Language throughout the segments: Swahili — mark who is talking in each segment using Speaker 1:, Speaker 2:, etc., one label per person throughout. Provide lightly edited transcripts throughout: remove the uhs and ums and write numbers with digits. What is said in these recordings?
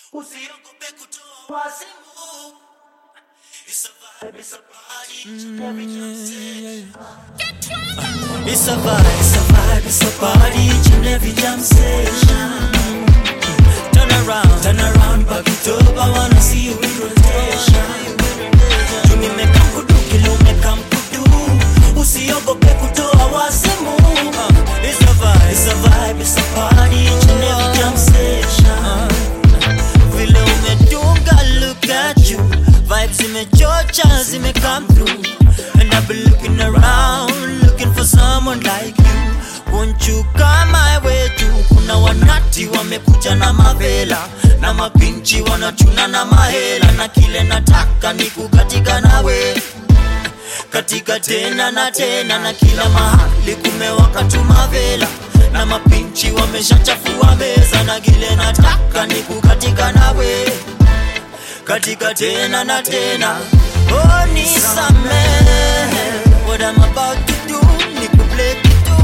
Speaker 1: Usiogope kutoa wazimu. It's a vibe, it's a party, every jam session. It's a vibe, it's a vibe, it's a party, each and every jam session. Turn around, back it up, I wanna see you in rotation. Juni mekam kudu, kilo mekam kudu. Usiogope kutoa wazimu. It's a vibe, it's a vibe, it's a party, each and every jam session. Vile umedunga, look at you. Vibes zimechocha, zime come through. And I've been looking around, looking for someone like you. Won't you come my way too? Kuna wanati wamekuja na mavela, na mapinchi wanachuna na mahela. Na kile nataka ni kukatika nawe, katika tena na tena. Na kila mahali kumewaka tu mavela, na mapinchi wameshachafua meza. Na kile nataka ni kukatika nawe, katika tena na tena. Oh, nisamehe, what I'm about to do, nikupleki tu,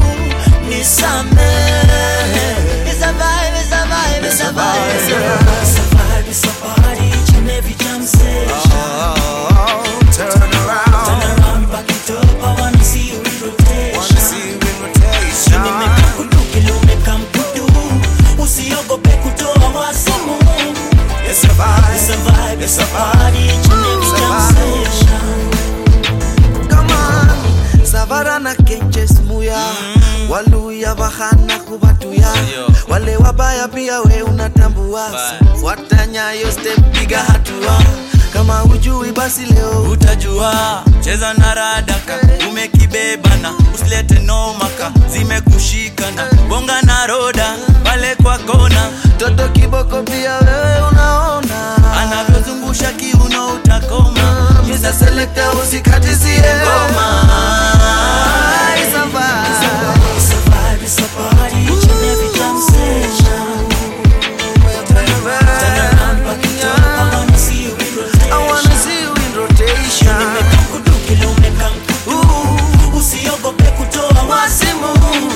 Speaker 1: nisamehe. It's a vibe, it's a vibe, it's a vibe, it's a vibe, it's a vibe, it's a party, each and every jam session.
Speaker 2: Turn around,
Speaker 1: back it up, I wanna see you in rotation. Juni mekam kudu, kilo mekam kudu. Usiogope kutoa wazimu.
Speaker 2: it's a vibe,
Speaker 1: It's a vibe, it's a party, each and every jam session.
Speaker 2: come on. Savara na kenches muya, waluya bahana kubatuya. Wale wabaya pia we unatambua, fuata nyayo step piga hatua. Kama ujui basi leo
Speaker 3: utajua. Cheza na radaka, umekibebana, usilete nomaka, zimekushikana. Bonga na roda, pale kwa kona,
Speaker 2: toto kiboko pia wewe unaona.
Speaker 3: anavyozungusha kiuno utakoma.
Speaker 2: Misa selecta usikatizie ngoma. It's a vibe,
Speaker 1: It's a vibe, it's a party, each and every jam session. Turn around, back it up, I wanna see you in rotation.
Speaker 2: I wanna see you in rotation.
Speaker 1: Nimekam kudu, kilo mekam kudu. Usiogope kutoa wazimu.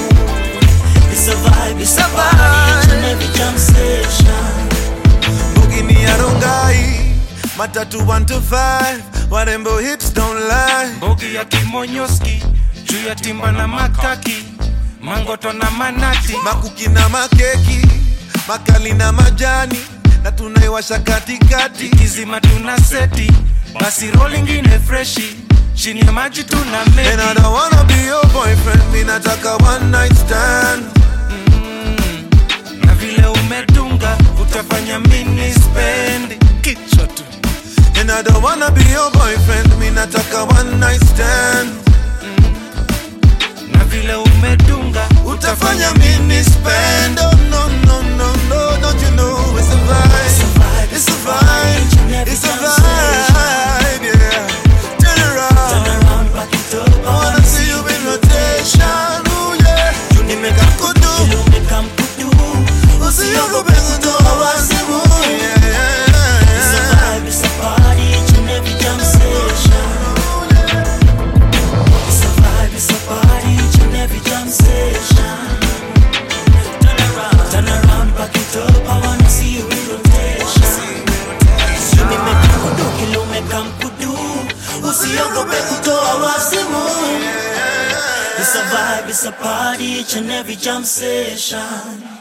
Speaker 1: It's a vibe, it's a party, each and every jam session.
Speaker 2: Bugini ya Rongai, matatu 1 to 5, warembo hips don't lie.
Speaker 4: Bogi ya kimonyoski, juu ya timba na makaki, mangoto na manati.
Speaker 2: Makuki na makeki, makali na majani, na tunaiwasha katikati.
Speaker 4: Kizima tuna seti, basi rolling ine freshi, chini ya maji tuna
Speaker 2: And I
Speaker 4: medi.
Speaker 2: don't wanna be your boyfriend, mi nataka one night stand.
Speaker 4: Na vile umedunga, utafanya mini spend. Kichwa tu.
Speaker 2: And I don't wanna be your boyfriend, mi nataka one night stand.
Speaker 4: Na vile umedunga,
Speaker 2: Utafanya mini spend. Oh no no no no, don't you know it's a vibe, it's a vibe, it's a vibe, yeah. Turn
Speaker 1: Turn
Speaker 2: around,
Speaker 1: around, back it up,
Speaker 2: I wanna see you in rotation. Ooh yeah,
Speaker 1: Juni mekam kudu, kilo mekam kudu.
Speaker 2: usiogope kutoa wazimu.
Speaker 1: It's a vibe, it's a party, each and every jam session. It's a vibe, it's a party, each and every jam session. Turn around, back it up, I wanna see you in rotation. Juni mekam kudu, kilo mekam kudu. Usiogope kutoa wazimu. It's a vibe, it's a party, each and every jam session.